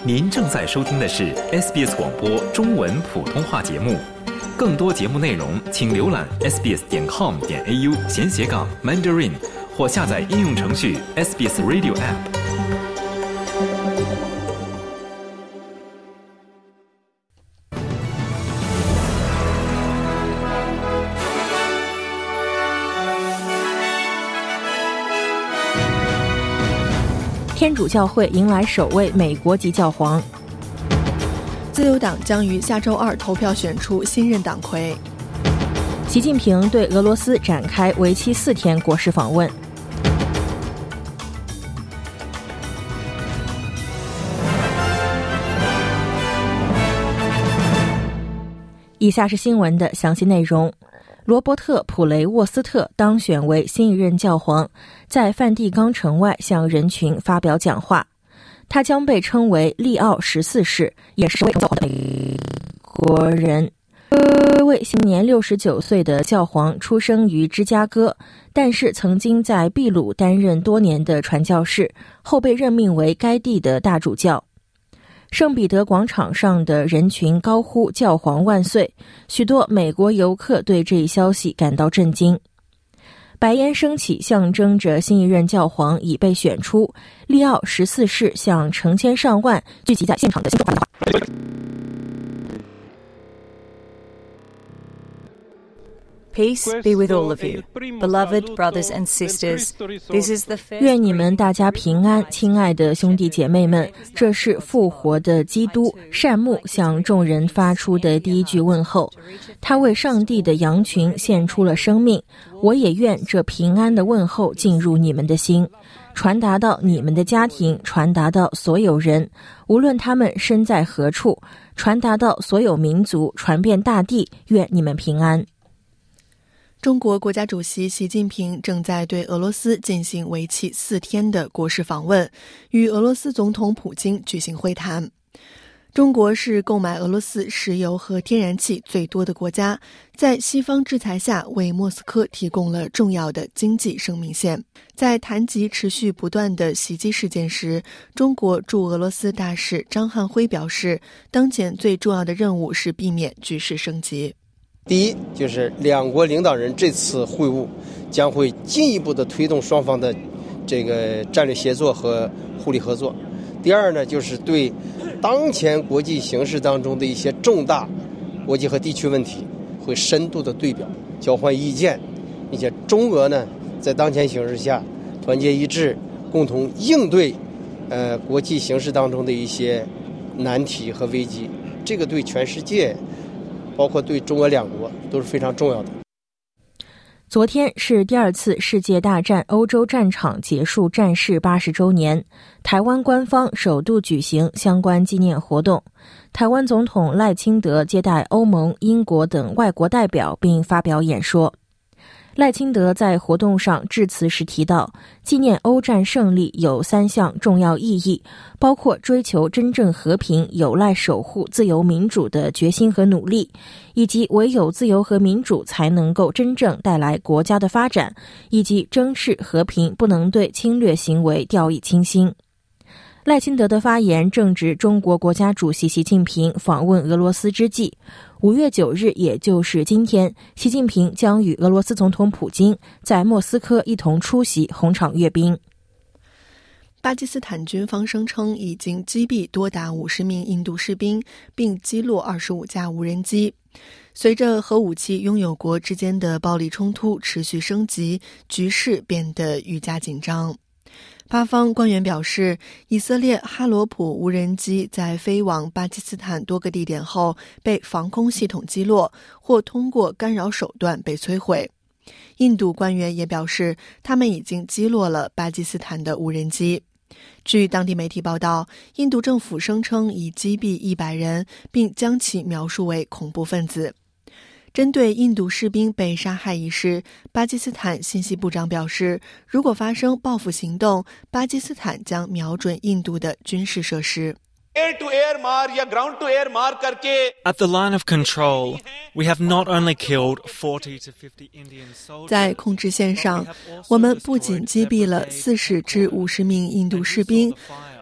您正在收听的是 SBS 广播中文普通话节目。更多节目内容请浏览 sbs.com.au/Mandarin 或下载应用程序 SBS Radio App。 天主教会迎来首位美国籍教皇。 自由党将于下周二投票选出新任党魁。 习近平对俄罗斯展开为期4天国事访问。以下是新闻的详细内容。罗伯特·普雷沃斯特当选为新一任教皇，在梵蒂冈城外向人群发表讲话。他将被称为利奥14世，也是位教皇的美国人。这位现年69岁的教皇出生于芝加哥，但是曾经在秘鲁担任多年的传教士，后被任命为该地的大主教。圣彼得广场上的人群高呼教皇万岁，许多美国游客对这一消息感到震惊。白烟升起，象征着新一任教皇已被选出。利奥14世向成千上万聚集在现场的信众发话。 Peace be with all of you, beloved brothers and sisters. This is the first... 愿你们大家平安，亲爱的兄弟姐妹们，这是复活的基督善牧向众人发出的第一句问候。他为上帝的羊群献出了生命，我也愿这平安的问候进入你们的心，传达到你们的家庭，传达到所有人，无论他们身在何处，传达到所有民族，传遍大地，愿你们平安。 中国国家主席习近平正在对俄罗斯进行为期4天的国事访问，与俄罗斯总统普京举行会谈。中国是购买俄罗斯石油和天然气最多的国家，在西方制裁下为莫斯科提供了重要的经济生命线。在谈及持续不断的袭击事件时，中国驻俄罗斯大使张汉辉表示，当前最重要的任务是避免局势升级。 第一，就是两国领导人这次会晤将会进一步的推动双方的这个战略协作和互利合作。第二呢，就是对当前国际形势当中的一些重大国际和地区问题会深度的对表，交换意见，并且中俄呢在当前形势下团结一致，共同应对国际形势当中的一些难题和危机。这个对全世界包括对中俄两国都是非常重要的。 昨天是第2次世界大战欧洲战场结束战事80周年，台湾官方首度举行相关纪念活动。台湾总统赖清德接待欧盟、英国等外国代表并发表演说。赖清德在活动上致辞时提到，纪念欧战胜利有3项重要意义，包括追求真正和平有赖守护自由民主的决心和努力，以及唯有自由和民主才能够真正带来国家的发展，以及珍视和平不能对侵略行为掉以轻心。赖清德的发言正值中国国家主席习近平访问俄罗斯之际。5月9日，也就是今天，习近平将与俄罗斯总统普京在莫斯科一同出席红场阅兵。 巴基斯坦军方声称已经击毙多达50名印度士兵，并击落25架无人机。随着核武器拥有国之间的暴力冲突持续升级，局势变得愈加紧张。巴方官员表示，以色列哈罗普无人机在飞往巴基斯坦多个地点后被防空系统击落，或通过干扰手段被摧毁。印度官员也表示，他们已经击落了巴基斯坦的无人机。据当地媒体报道，印度政府声称已击毙100人，并将其描述为恐怖分子。针对印度士兵被杀害一事，巴基斯坦信息部长表示，如果发生报复行动，巴基斯坦将瞄准印度的军事设施。 At the line of control, we have not only killed 40 to 50 Indian soldiers. 在控制线上，我们不仅击毙了40至50名印度士兵，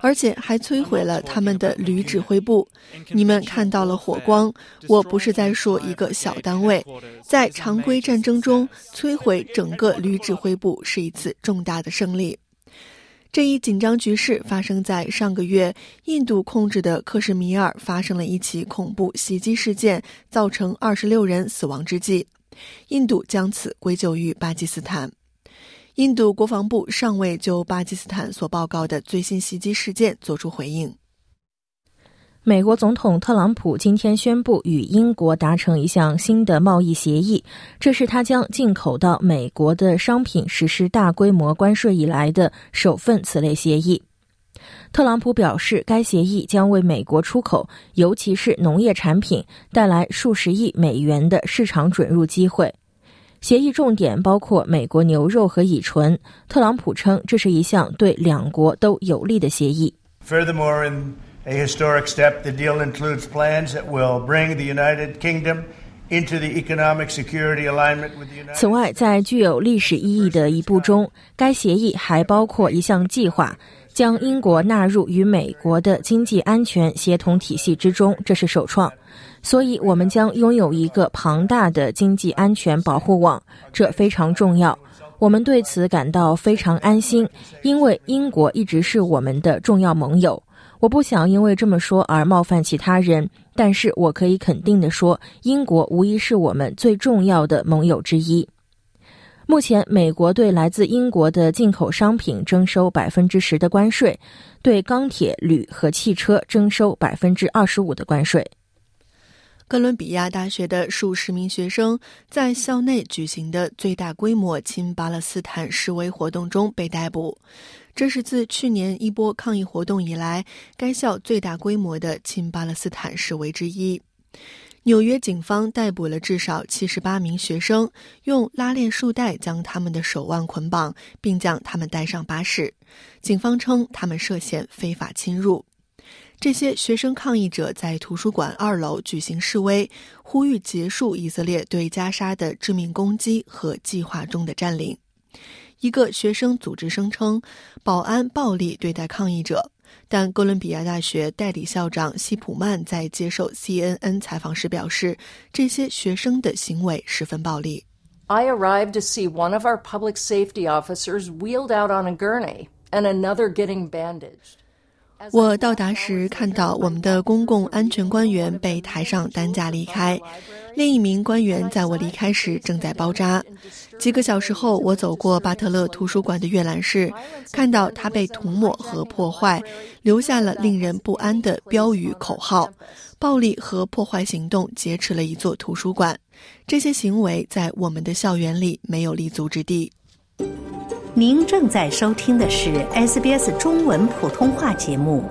而且还摧毁了他们的旅指挥部。你们看到了火光，我不是在说一个小单位，在常规战争中摧毁整个旅指挥部是一次重大的胜利。这一紧张局势发生在上个月，印度控制的克什米尔发生了一起恐怖袭击事件，造成26人死亡之际，印度将此归咎于巴基斯坦。印度国防部尚未就巴基斯坦所报告的最新袭击事件作出回应。 美国总统特朗普今天宣布与英国达成一项新的贸易协议，这是他将进口到美国的商品实施大规模关税以来的首份此类协议。特朗普表示，该协议将为美国出口，尤其是农业产品，带来数十亿美元的市场准入机会。协议重点包括美国牛肉和乙醇。特朗普称，这是一项对两国都有利的协议。 Furthermore, in a historic step, the deal includes plans that will bring the United Kingdom into the economic security alignment with the United States. 此外，在具有历史意义的一步中，该协议还包括一项计划，将英国纳入与美国的经济安全协同体系之中，这是首创。所以我们将拥有一个庞大的经济安全保护网，这非常重要。我们对此感到非常安心，因为英国一直是我们的重要盟友。我不想因为这么说而冒犯其他人，但是我可以肯定地说，英国无疑是我们最重要的盟友之一。目前，美国对来自英国的进口商品征收 10% 的关税，对钢铁、铝和汽车征收 25% 的关税。 哥伦比亚大学的数十名学生在校内举行的最大规模亲巴勒斯坦示威活动中被逮捕，这是自去年一波抗议活动以来该校最大规模的亲巴勒斯坦示威之一。纽约警方逮捕了至少78名学生，用拉链束带将他们的手腕捆绑，并将他们带上巴士。警方称他们涉嫌非法侵入。这些学生抗议者在图书馆2楼举行示威，呼吁结束以色列对加沙的致命攻击和计划中的占领。一个学生组织声称，保安暴力对待抗议者，但哥伦比亚大学代理校长希普曼在接受 CNN 采访时表示，这些学生的行为十分暴力。 I arrived to see one of our public safety officers wheeled out on a gurney and another getting bandaged. 我到达时看到我们的公共安全官员被抬上担架离开，另一名官员在我离开时正在包扎。几个小时后，我走过巴特勒图书馆的阅览室，看到它被涂抹和破坏，留下了令人不安的标语口号。暴力和破坏行动劫持了一座图书馆，这些行为在我们的校园里没有立足之地。 您正在收听的是 SBS 中文普通话节目。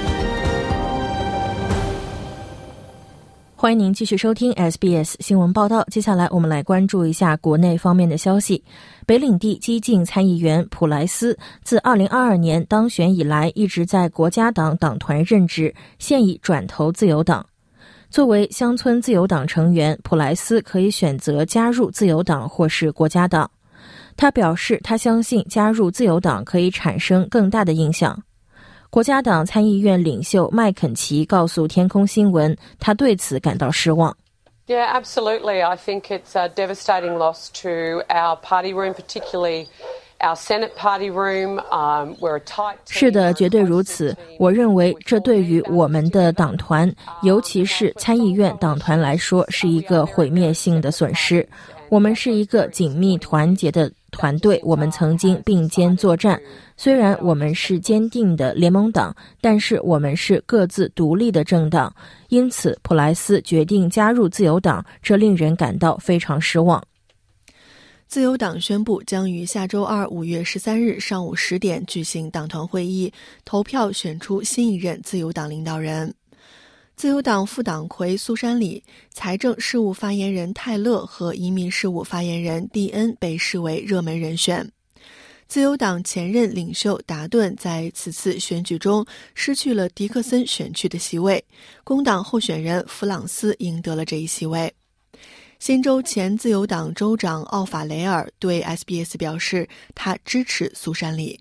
欢迎您继续收听 SBS 新闻报道。接下来我们来关注一下国内方面的消息。北领地激进参议员普莱斯自2022年当选以来一直在国家党党团任职，现已转投自由党。作为乡村自由党成员，普莱斯可以选择加入自由党或是国家党。他表示，他相信加入自由党可以产生更大的影响。国家党参议院领袖麦肯齐告诉天空新闻，他对此感到失望。 Yeah, absolutely. I think it's a devastating loss to our party room, particularly our Senate party room. We're a tight team. 是的，绝对如此。我认为这对于我们的党团，尤其是参议院党团来说，是一个毁灭性的损失。我们是一个紧密团结的团队，我们曾经并肩作战。虽然我们是坚定的联盟党，但是我们是各自独立的政党。因此，普莱斯决定加入自由党，这令人感到非常失望。 自由党宣布将于下周二5月13日上午10点举行党团会议，投票选出新一任自由党领导人。自由党副党魁苏珊里、财政事务发言人泰勒和移民事务发言人蒂恩被视为热门人选。自由党前任领袖达顿在此次选举中失去了迪克森选区的席位，工党候选人弗朗斯赢得了这一席位。新州前自由党州长奥法雷尔对 SBS 表示，他支持苏珊里。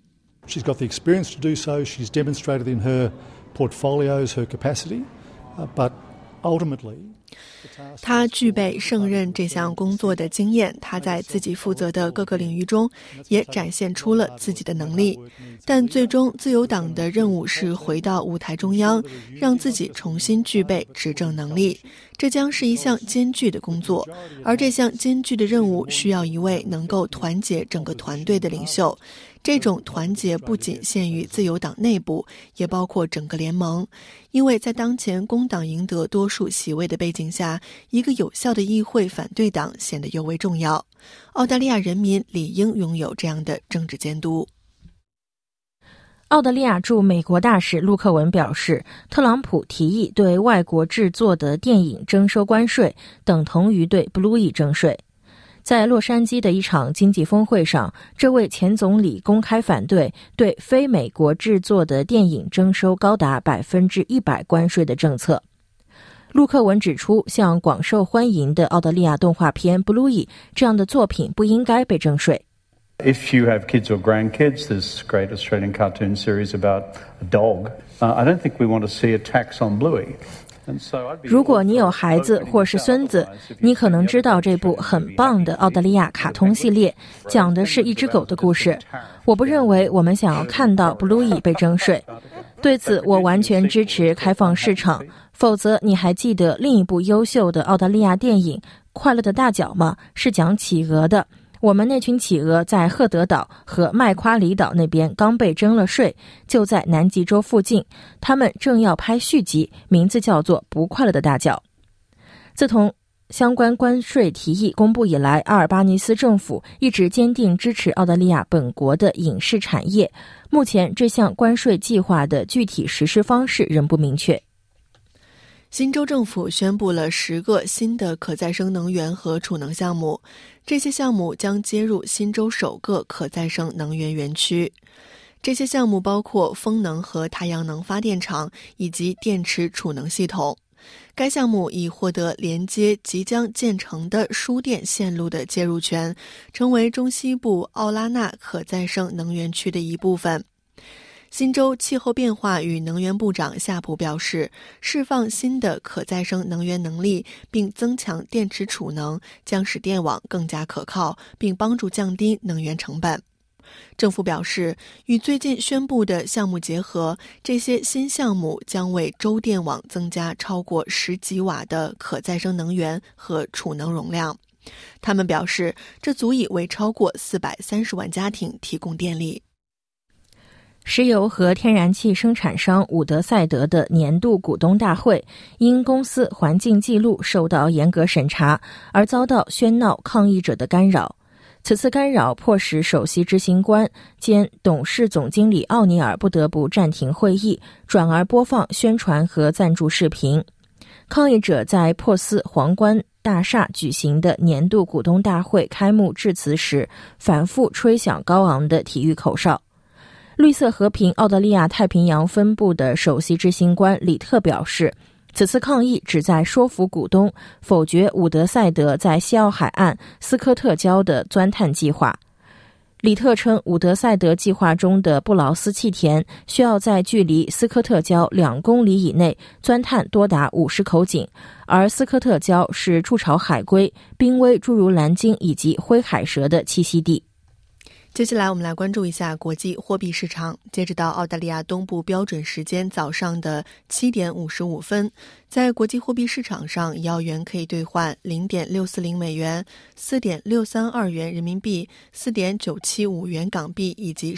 She's got the experience to do so. She's demonstrated in her portfolios her capacity, but ultimately 他具备胜任这项工作的经验，他在自己负责的各个领域中也展现出了自己的能力，但最终自由党的任务是回到舞台中央，让自己重新具备执政能力。这将是一项艰巨的工作，而这项艰巨的任务需要一位能够团结整个团队的领袖。这种团结不仅限于自由党内部，也包括整个联盟，因为在当前工党赢得多数席位的背景下，一个有效的议会反对党显得尤为重要。澳大利亚人民理应拥有这样的政治监督。 澳大利亚驻美国大使陆克文表示，特朗普提议对外国制作的电影征收关税，等同于对 Bluey 征税。在洛杉矶的一场经济峰会上，这位前总理公开反对对非美国制作的电影征收高达100%关税的政策。陆克文指出，像广受欢迎的澳大利亚动画片 Bluey 这样的作品不应该被征税。 If you have kids or grandkids, there's a great Australian cartoon series about a dog. I don't think we want to see a tax on Bluey. 如果你有孩子或是孙子，你可能知道这部很棒的澳大利亚卡通系列，讲的是一只狗的故事。我不认为我们想要看到 Bluey 被征税。对此，我完全支持开放市场，否则你还记得另一部优秀的澳大利亚电影《快乐的大脚》吗？是讲企鹅的。我们那群企鹅在赫德岛和麦夸里岛那边刚被征了税，就在南极洲附近，他们正要拍续集，名字叫做《不快乐的大脚》。自从相关关税提议公布以来，阿尔巴尼斯政府一直坚定支持澳大利亚本国的影视产业。目前这项关税计划的具体实施方式仍不明确。 新州政府宣布了10个新的可再生能源和储能项目，这些项目将接入新州首个可再生能源园区。这些项目包括风能和太阳能发电厂以及电池储能系统。该项目已获得连接即将建成的输电线路的介入权，成为中西部奥拉纳可再生能源区的一部分。新州气候变化与能源部长夏普表示，释放新的可再生能源能力并增强电池储能将使电网更加可靠，并帮助降低能源成本。政府表示，与最近宣布的项目结合，这些新项目将为州电网增加超过10吉瓦的可再生能源和储能容量。他们表示，这足以为超过430万家庭提供电力。 石油和天然气生产商伍德赛德的年度股东大会因公司环境记录受到严格审查而遭到喧闹抗议者的干扰。此次干扰迫使首席执行官兼董事总经理奥尼尔不得不暂停会议，转而播放宣传和赞助视频。抗议者在珀斯皇冠大厦举行的年度股东大会开幕致辞时反复吹响高昂的体育口哨。绿色和平澳大利亚太平洋分部的首席执行官李特表示，此次抗议旨在说服股东否决伍德赛德在西澳海岸斯科特礁的钻探计划。李特称，伍德赛德计划中的布劳斯气田需要在距离斯科特礁2公里以内钻探多达50口井，而斯科特礁是筑巢海龟、濒危诸如蓝鲸以及灰海蛇的栖息地。 接下来我们来关注一下国际货币市场。截止到澳大利亚东部标准时间早上的7点55分，在国际货币市场上，1澳元可以兑换 0.640 美元、4.632元人民币、4.975元港币以及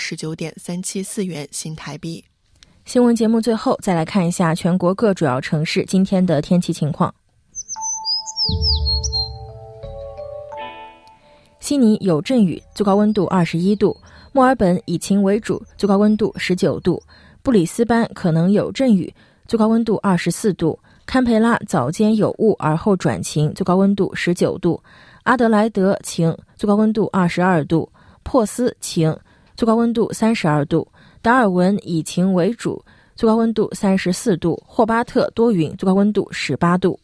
19.374元新台币。 新闻节目最后再来看一下全国各主要城市今天的天气情况。悉尼有阵雨，最高温度21度；墨尔本以晴为主，最高温度19度；布里斯班可能有阵雨，最高温度24度；堪培拉早间有雾而后转晴，最高温度19度；阿德莱德晴，最高温度22度；珀斯晴，最高温度32度；达尔文以晴为主，最高温度34度；霍巴特多云，最高温度18度。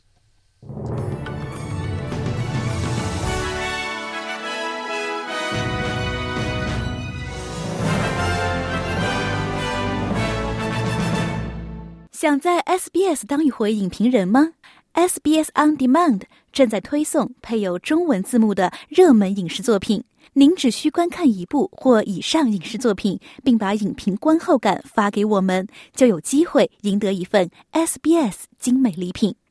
想在 SBS 当一回影评人吗？ SBS On Demand 正在推送配有中文字幕的热门影视作品，您只需观看一部或以上影视作品，并把影评观后感发给我们，就有机会赢得一份 SBS 精美礼品。